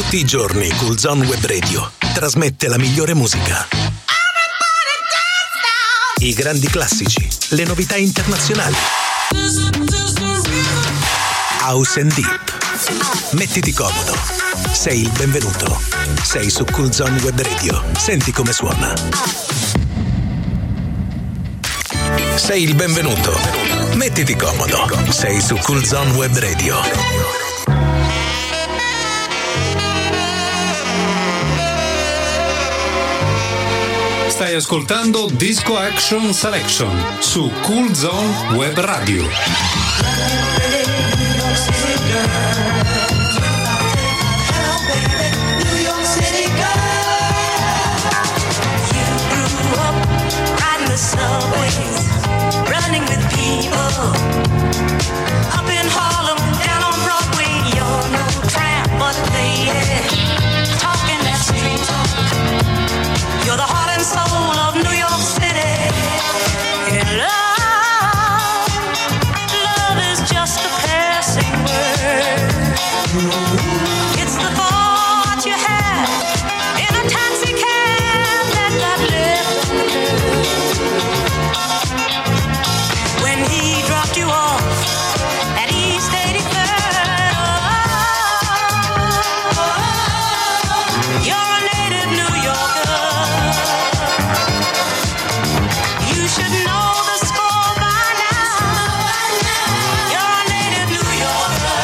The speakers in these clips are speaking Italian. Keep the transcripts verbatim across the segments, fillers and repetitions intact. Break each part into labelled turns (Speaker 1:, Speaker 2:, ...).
Speaker 1: Tutti i giorni Cool Zone Web Radio trasmette la migliore musica. I grandi classici, le novità internazionali. House and Deep. Mettiti comodo. Sei il benvenuto. Sei su Cool Zone Web Radio. Senti come suona. Sei il benvenuto. Mettiti comodo. Sei su Cool Zone Web Radio.
Speaker 2: Stai ascoltando Disco Action Selection su Cool Zone Web Radio.
Speaker 3: Subways, running with people, up in Harlem, down on Broadway. You're no tramp, but lady, talking that street talk. You're the heart and soul of New York City. And love, love is just a passing word. It's the thought you had in a taxi cab that got left on the curb. When he dropped you off at East eighty-third, oh, you're a native New Yorker. You should know the score by now. You're a native New Yorker.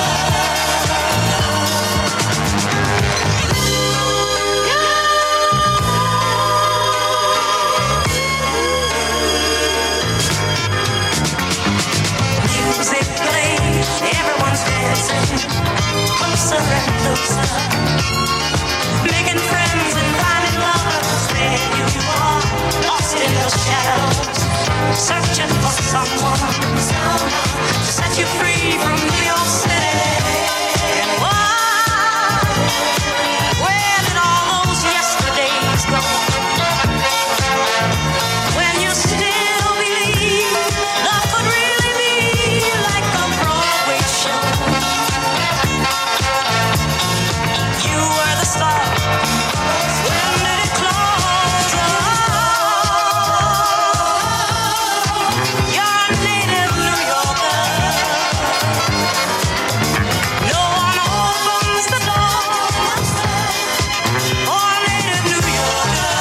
Speaker 3: Music plays, everyone's dancing, closer and closer, making friends and finding lovers. There you are, lost in the shadows, searching for someone, someone to set you free from New York City. And why, where did all those yesterdays go? When you still believe love could really be like a Broadway show. You were the star when it closed. You're a native New Yorker. No one opens the door for a native New Yorker.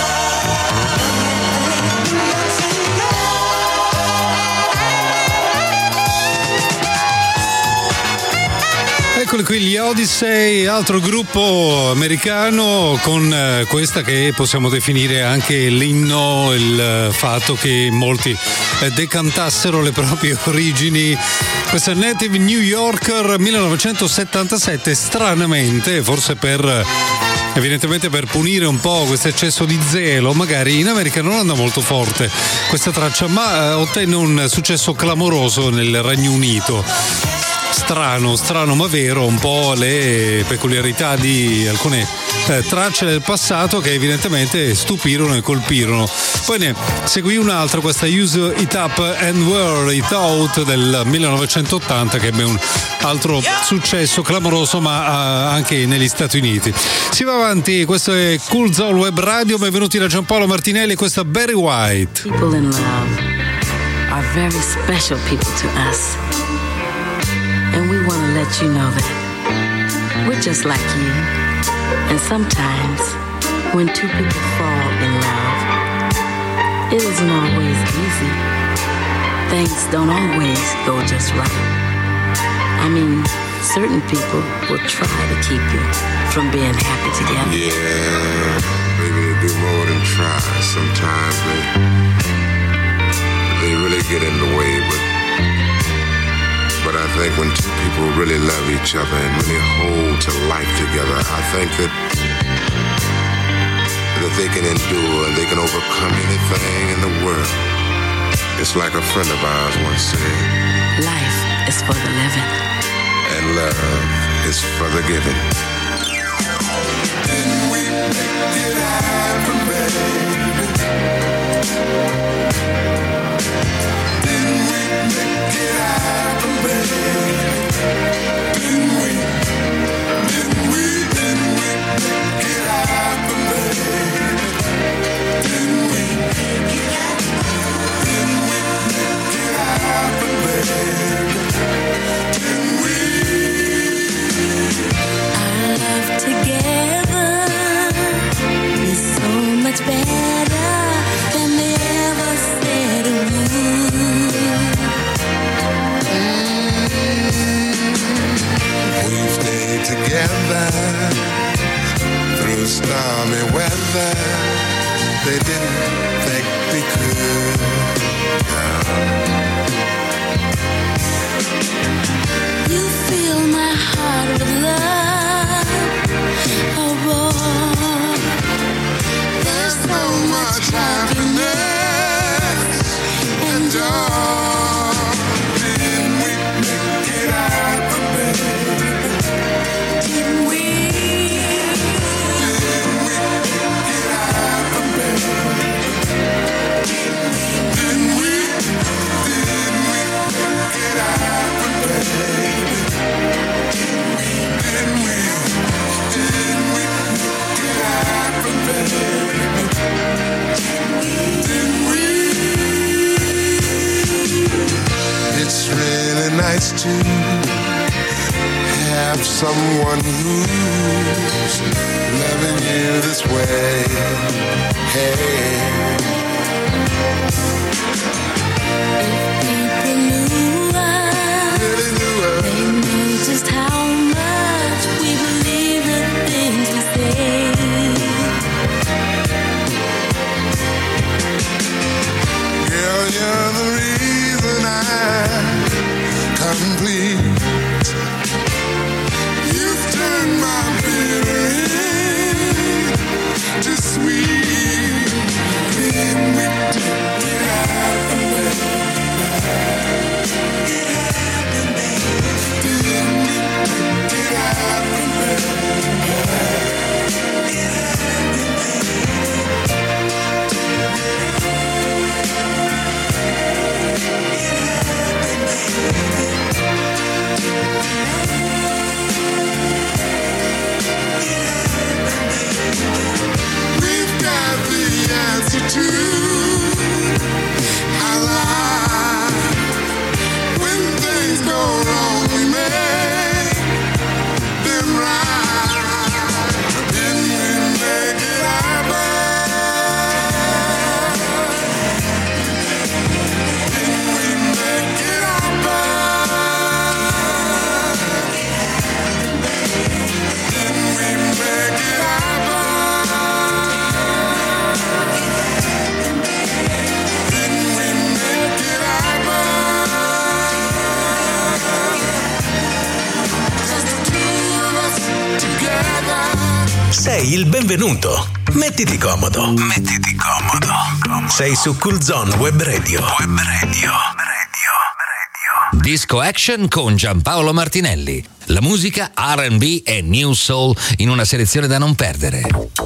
Speaker 2: Eccoli qui gli Odyssey, altro gruppo americano con eh, questa che possiamo definire anche l'inno, il eh, fatto che molti eh, decantassero le proprie origini. Questa Native New Yorker millenovecentosettantasette, stranamente, forse per evidentemente per punire un po' questo eccesso di zelo, magari in America non andò molto forte questa traccia, ma eh, ottenne un successo clamoroso nel Regno Unito. Strano, strano ma vero, un po' le peculiarità di alcune eh, tracce del passato che evidentemente stupirono e colpirono. Poi ne seguì un'altra, questa Use It Up and Wear It Out del millenovecentottanta, che ebbe un altro successo clamoroso, ma eh, anche negli Stati Uniti. Si va avanti, questo è Cool Zone Web Radio, benvenuti da Giampaolo Martinelli, questa Barry White.
Speaker 4: People in love are very special people to us. And we want to let you know that we're just like you. And sometimes when two people fall in love, it isn't always easy. Things don't always go just right. I mean, certain people will try to keep you from being happy together.
Speaker 5: Yeah, maybe they do more than try. Sometimes they, they really get in the way, but But I think when two people really love each other and really hold to life together, I think that that they can endure and they can overcome anything in the world. It's like a friend of ours once said,
Speaker 4: life is for the living,
Speaker 5: and love is for the giving.
Speaker 6: Then we make it happen, baby. Then we make it happen, baby. Then we, then we, then we
Speaker 5: survive through stormy weather. They didn't think they could.
Speaker 7: You fill my heart with love, oh boy. There's so much happiness and joy. Didn't we make it happen, baby? Didn't we? Didn't we make it happen, baby? Didn't we? Didn't we make it happen, baby? Didn't we? Didn't we make it happen, baby? Didn't we? It's really nice to have someone who's loving you this way. Hey. People knew us,
Speaker 5: Really knew her.
Speaker 7: they knew just how much we believe the things we say.
Speaker 5: Girl, you're the reason I'm complete. You've turned my bitter into sweet. Didn't we do it happen, baby? Didn't we do it happen, baby? We've got the answer to our life. When things go wrong, we make them right. Didn't we make it happen? Didn't we make it happen? Didn't we make it happen? Didn't we make it happen? Just the two of us together.
Speaker 1: Sei il benvenuto. Mettiti comodo. Mettiti comodo. Sei su Cool Zone Web Radio. Web Radio. Radio. Radio.
Speaker 8: Disco Action con Giampaolo Martinelli. La musica R and B e New Soul in una selezione da non perdere.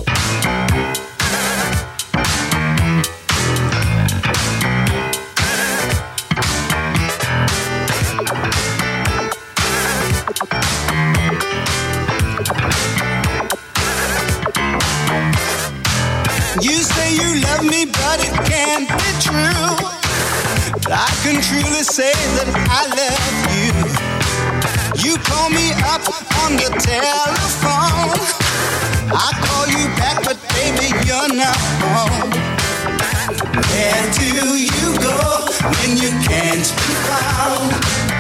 Speaker 9: You say you love me, but it can't be true. But I can truly say that I love you. You call me up on the telephone. I call you back, but baby, you're not home. Where do you go when you can't be found?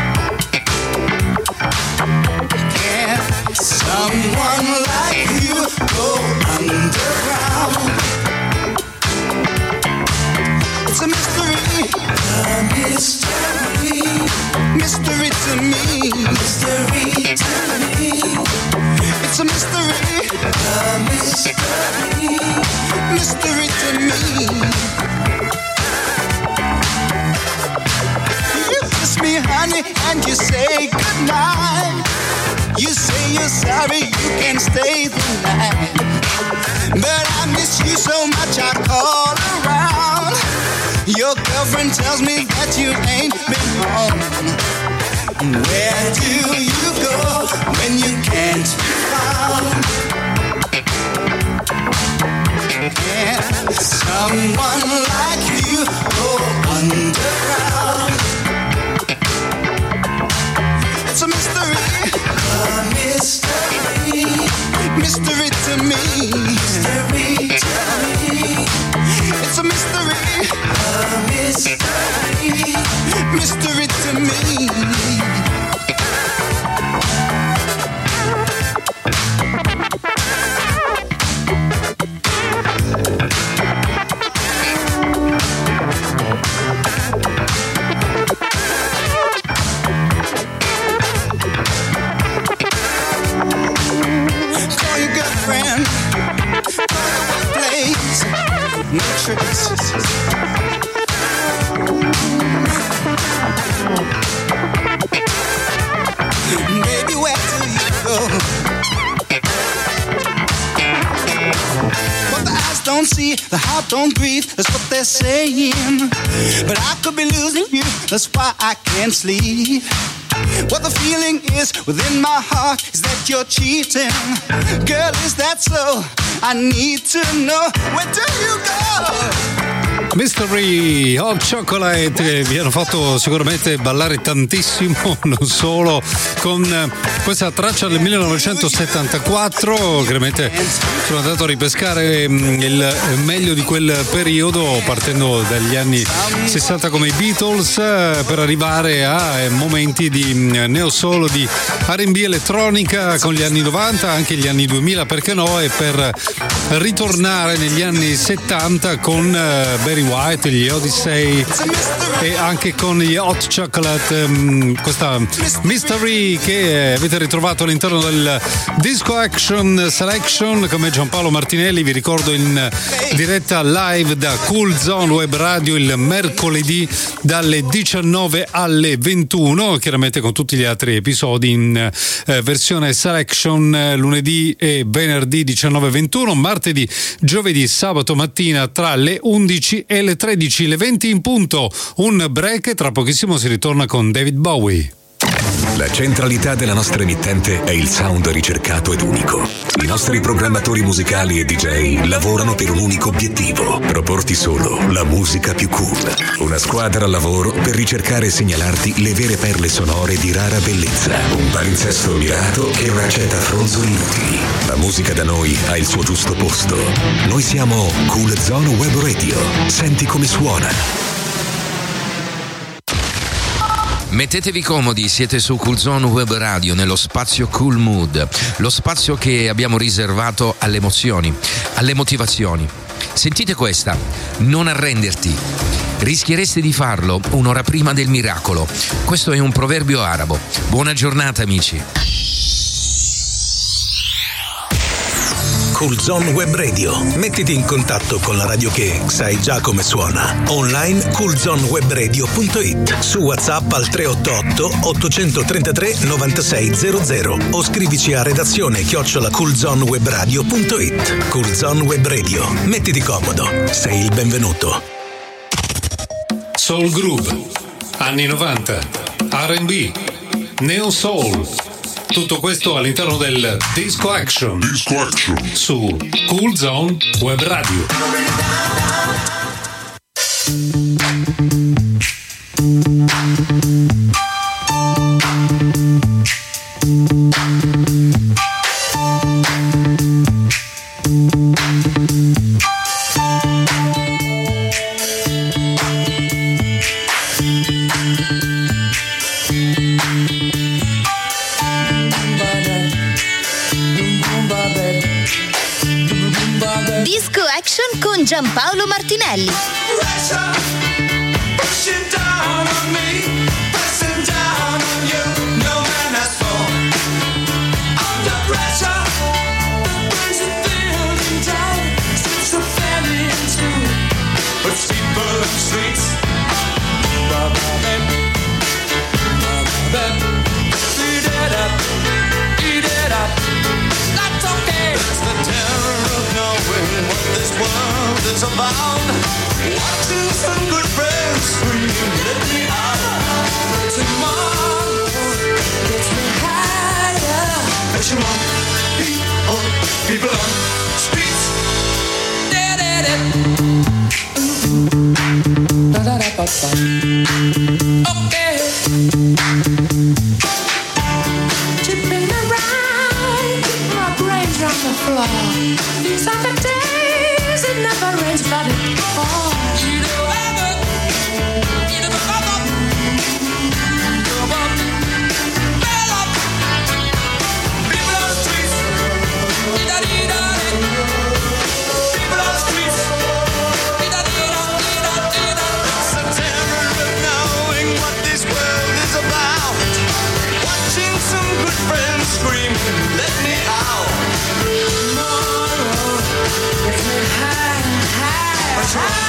Speaker 9: Can someone like you go underground? It's a mystery, a mystery, mystery to me, mystery to me. It's a mystery, a mystery, mystery to me. You kiss me, honey, and you say goodnight. You say you're sorry, you can stay the night. But I miss you so much, I call around. Your girlfriend tells me that you ain't been home. Where do you go when you can't be found? Can someone like you go underground? It's a mystery, a mystery, mystery to me, mystery to me. It's a mystery, a mystery, mystery to me. tricks. Baby, where do you go? What the eyes don't see, the heart don't breathe, that's what they're saying. But I could be losing you, that's why I can't sleep. What the feeling is within my heart is that you're cheating. Girl, is that so? I need to know, where do you go?
Speaker 2: Mystery Hot Chocolate vi hanno fatto sicuramente ballare tantissimo, non solo con questa traccia del millenovecentosettantaquattro. Chiaramente sono andato a ripescare il meglio di quel periodo, partendo dagli anni sessanta come i Beatles, per arrivare a momenti di neo soul, di R and B elettronica con gli anni novanta, anche gli anni duemila, perché no, e per ritornare negli anni settanta con Barry White, gli Odyssey e anche con gli Hot Chocolate, um, questa Mystery che avete ritrovato all'interno del Disco Action Selection come Giampaolo Martinelli. Vi ricordo in diretta live da Cool Zone Web Radio il mercoledì dalle diciannove alle ventuno, chiaramente con tutti gli altri episodi in eh, versione Selection eh, lunedì e venerdì diciannove e ventuno, martedì, giovedì, sabato mattina tra le undici e le tredici, le venti in punto. Un break e tra pochissimo si ritorna con David Bowie.
Speaker 10: La centralità della nostra emittente è il sound ricercato ed unico. I nostri programmatori musicali e D J lavorano per un unico obiettivo: proporti solo la musica più cool. Una squadra al lavoro per ricercare e segnalarti le vere perle sonore di rara bellezza. Un palinsesto mirato che non accetta fronzoli inutili. La musica da noi ha il suo giusto posto. Noi siamo Cool Zone Web Radio. Senti come suona.
Speaker 8: Mettetevi comodi, siete su Cool Zone Web Radio nello spazio Cool Mood, lo spazio che abbiamo riservato alle emozioni, alle motivazioni. Sentite questa: non arrenderti. Rischieresti di farlo un'ora prima del miracolo. Questo è un proverbio arabo. Buona giornata, amici.
Speaker 1: Cool Zone Web Radio. Mettiti in contatto con la radio che sai già come suona. Online cool zone web radio punto it. Su WhatsApp al tre otto otto otto tre tre nove sei zero zero o scrivici a redazione chiocciola cool zone web radio punto it. Cool Zone Web Radio. Mettiti comodo. Sei il benvenuto.
Speaker 2: Soul Groove, anni novanta, R and B, Neo Soul. Tutto questo all'interno del Disco Action, Disco Action su Cool Zone Web Radio.
Speaker 11: Con Giampaolo Martinelli.
Speaker 12: It's about watching some good friends scream, let me out. Tomorrow gets me higher. As you want people, people on streets. Da da da. Da da da da. Okay. Tipping around, keep my brains on the floor. These are the days it never rains, but it falls. You know ever, you know ever. Come on, bell up. People on the streets, da da da. People on the streets, da da da da. It's the terror of knowing what this world is about. Watching some good friends scream, let me out. Tomorrow, get me high, high, high.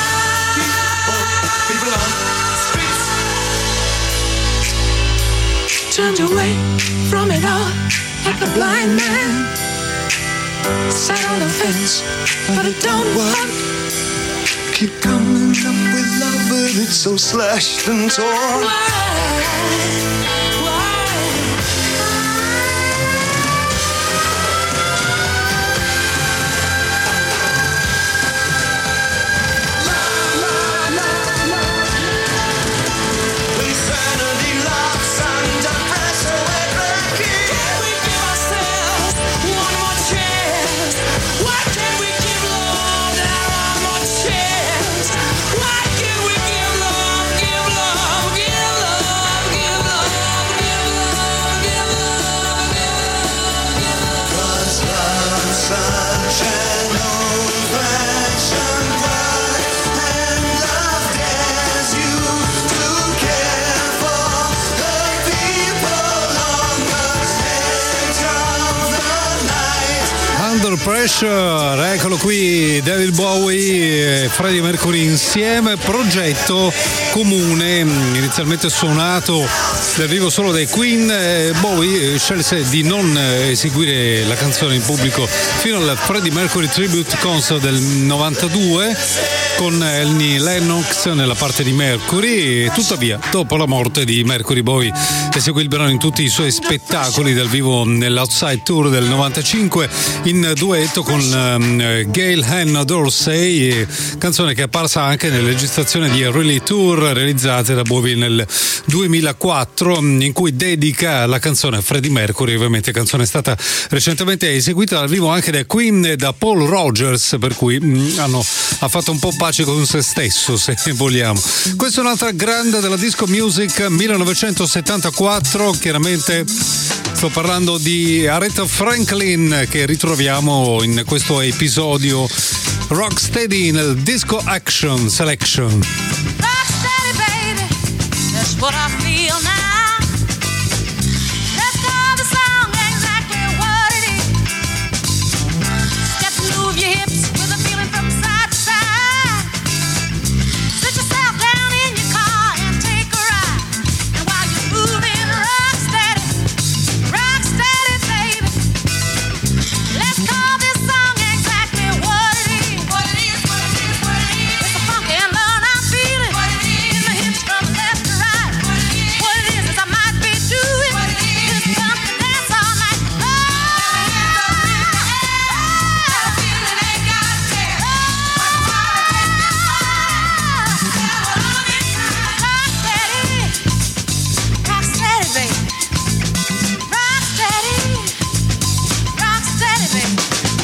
Speaker 12: found your way from it all, like a blind man. Sat on the fence, but it don't work.
Speaker 9: Keep coming up with love, but it's so slashed and torn.
Speaker 12: Why?
Speaker 2: Pressure, eccolo qui David Bowie e Freddie Mercury insieme, progetto comune inizialmente suonato dal vivo solo dai Queen. Bowie scelse di non eseguire la canzone in pubblico fino al Freddie Mercury Tribute Concert del novantadue con Annie Lennox nella parte di Mercury. Tuttavia, dopo la morte di Mercury, Bowie eseguì il brano in tutti i suoi spettacoli dal vivo nell'Outside Tour del novantacinque in duetto con um, Gail Ann Dorsey, canzone che è apparsa anche nelle registrazioni di Really Tour realizzate da Bowie nel duemilaquattro, in cui dedica la canzone a Freddie Mercury. Ovviamente canzone è stata recentemente eseguita dal vivo anche da Queen e da Paul Rogers, per cui mh, hanno ha fatto un po' pace con se stesso, se vogliamo. Questa è un'altra grande della disco music, millenovecentosettantaquattro, chiaramente sto parlando di Aretha Franklin, che ritroviamo in questo episodio Rocksteady nel Disco Action Selection.
Speaker 3: Rocksteady, baby, that's what I feel now. Let's call the song exactly what it is. Just move your hips with a feeling from side to side. Sit yourself down in your car and take a ride. And while you're moving, rocksteady, rocksteady, baby. Let's call this song exactly what it is. What it is, what it is, what it is. It's a funky and low, I'm feeling. What it is. In my hips from left to right. What it is. What it is is I might be doing. What it is. This funky dance all night. Oh, that feeling ain't got a care. Rocksteady, rocksteady, baby. Rocksteady, rocksteady, baby.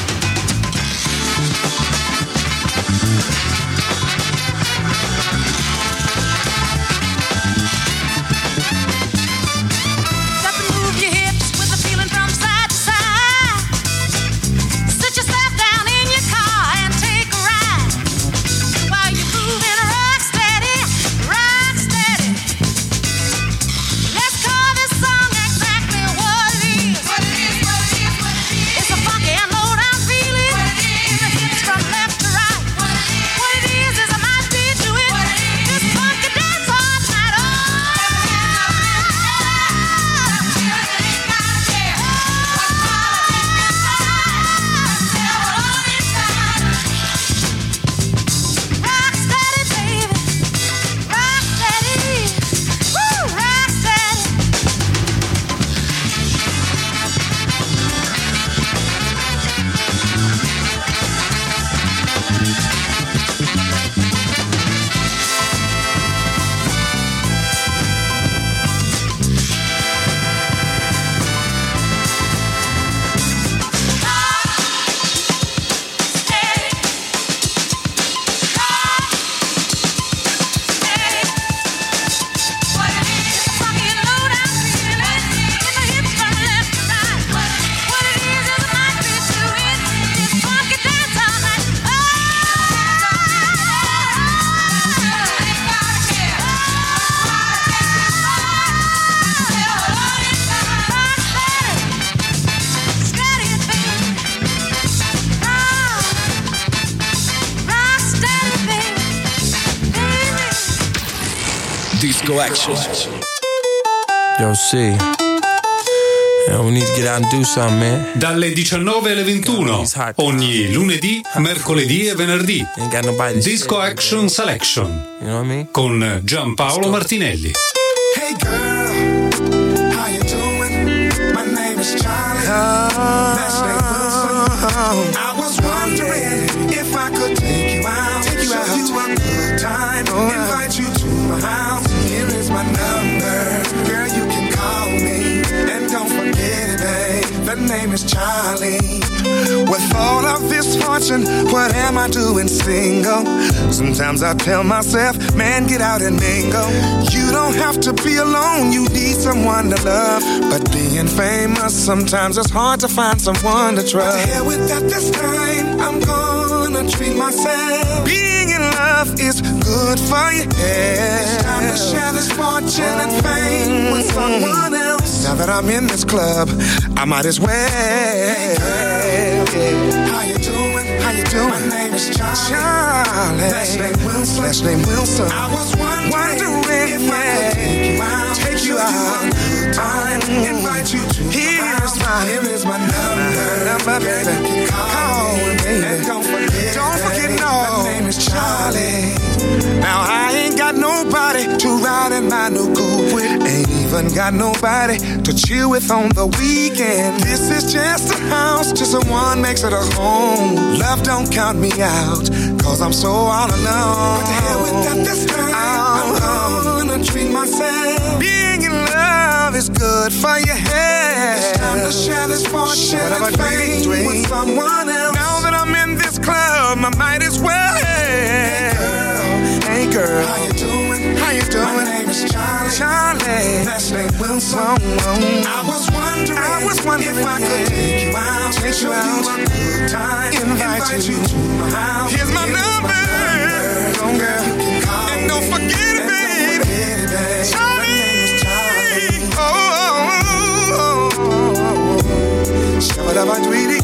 Speaker 3: Just move your hips with a feeling from side to side. Sit yourself down in your car and take a ride. While you're moving, rock steady, rock steady. Let's call this song exactly what it is. What it is, what it is, what it is. It's a funky and low down feeling. What it is. In the hips from left to right. What it is. What it is is I might be doing. What it is. This funky dance all night. Oh, rock steady, baby. Rock steady. Woo, rock steady.
Speaker 13: Disco Action. Yo, C, Yeah, we need to get out and do something, man.
Speaker 2: Dalle diciannove alle ventuno, ogni lunedì, mercoledì e venerdì. Disco Action Selection.
Speaker 13: You know what I mean?
Speaker 2: Con Giampaolo Martinelli.
Speaker 6: Hey girl, how you doing? My name is Charlie. Last name Wilson. I was wondering if I could take you out, take you out, show you a good time, invite you to my house. Here is my number, girl. You can call me, and don't forget it, babe. The name is Charlie. With all of this fortune, what am I doing single? Sometimes I tell myself, man, get out and mingle. You don't have to be alone, you need someone to love. But being famous, sometimes it's hard to find someone to trust. But to hell with that this time, I'm gonna treat myself. Being in love is good for your head. It's time to share this fortune and fame with someone else. Now that I'm in this club, I might as well. Hey girl, how you doing? How you doing? My name is Charlie. Charlie. Last name Wilson. Last name Wilson. I was wondering, wondering if yeah. I could take you out, take you out, good time, invite you to here's my, here is my number, number, baby. Call me, baby. And don't forget, don't forget, no. My name is Charlie. Now I ain't got nobody to ride in my new coupe with. Ain't even got nobody to chill with on the weekend. This is just a house, just a one makes it a home. Love don't count me out, cause I'm so all alone. What the hell with that this time? I'm gonna treat myself. Being in love is good for your head. It's time to share this fortune and fame with someone else. Now that I'm in this club, I might as well. Hey girl, hey girl, how you doing? How you doing? My name is Charlie. Charlie. Last name Wilson. Whoa, whoa. I was wondering, I was wondering if I could take you out, take you out, a good time, invite, invite you. you to my house. Here's my Here's number, my number. Girl, and don't forget it, babe. Charlie. Charlie. Oh, oh, oh, oh. Shabba-dabba-dwee-dee,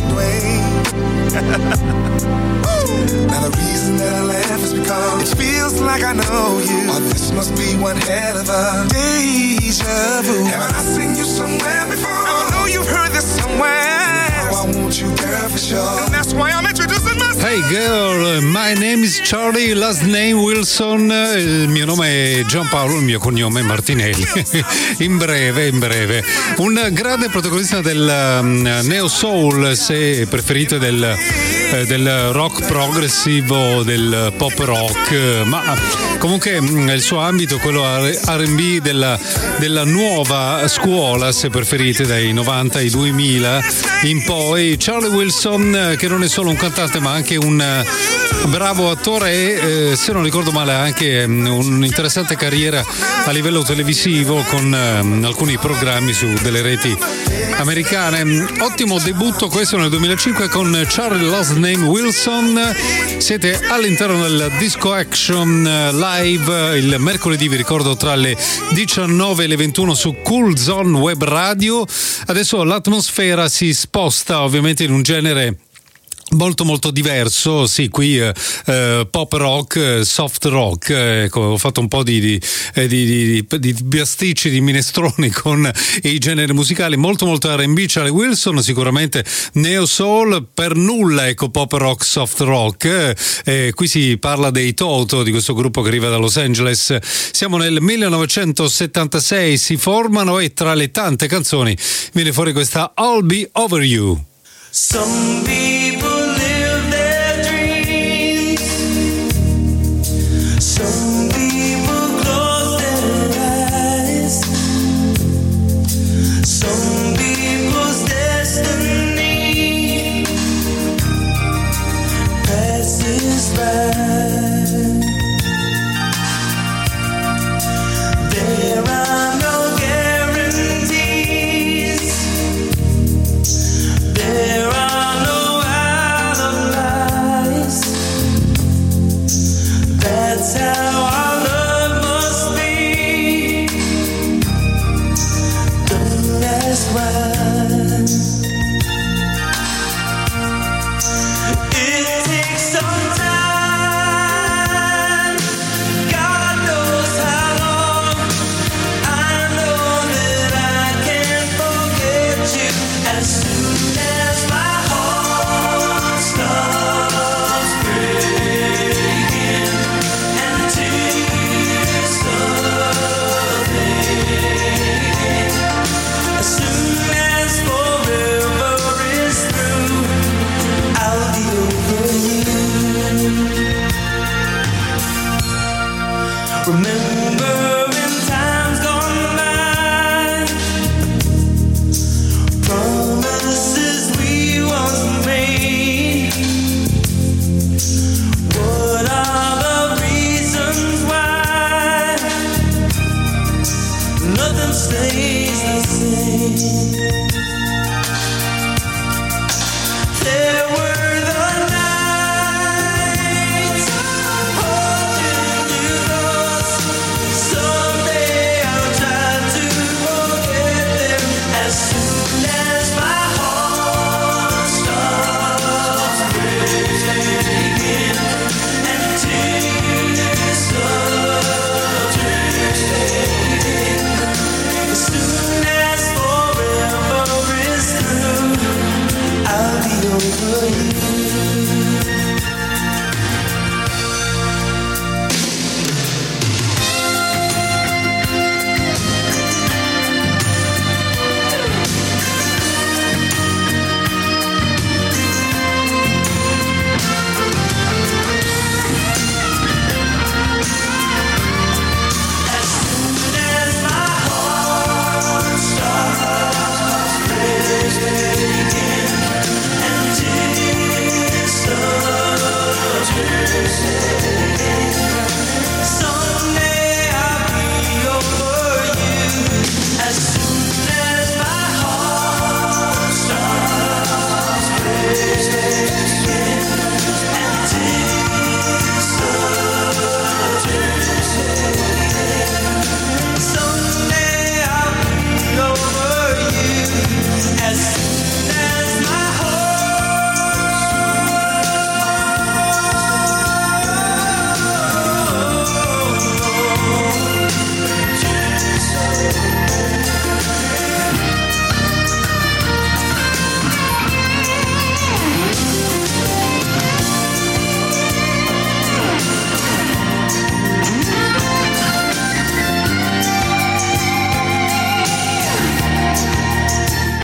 Speaker 6: now the reason that I laugh is because it feels like I know you. Oh, this must be one hell of a deja vu. Haven't I seen you somewhere before? I know you've heard this somewhere. Oh, I want you, girl, for sure. And that's why I'm introducing myself.
Speaker 2: Hey girl, my name is Charlie, last name Wilson, il mio nome è Giampaolo, il mio cognome è Martinelli. In breve, in breve. Un grande protagonista del um, neo soul, se preferite del, eh, del rock progressivo, del pop rock, ma comunque il suo ambito, quello R and B della, della nuova scuola, se preferite, dai novanta ai duemila in poi. Charlie Wilson, che non è solo un cantante ma anche un bravo attore e, eh, se non ricordo male, anche um, un'interessante carriera a livello televisivo con um, alcuni programmi su delle reti americane. Ottimo debutto questo nel duemilacinque con Charlie Last Name Wilson. Siete all'interno del Disco Action Live il mercoledì, vi ricordo, tra le diciannove e le ventuno su Cool Zone Web Radio. Adesso l'atmosfera si sposta ovviamente in un genere molto molto diverso, sì, qui eh, pop rock, soft rock, eh, ecco, ho fatto un po' di, di, eh, di, di, di, di pasticci, di minestroni con i generi musicali, molto molto R and B. Charlie Wilson sicuramente neo soul, per nulla ecco pop rock, soft rock, eh, qui si parla dei Toto, di questo gruppo che arriva da Los Angeles. Siamo nel millenovecentosettantasei, si formano e tra le tante canzoni viene fuori questa I'll Be Over You.
Speaker 14: Some people live their dreams. Some people close their eyes. Some people's destiny passes by.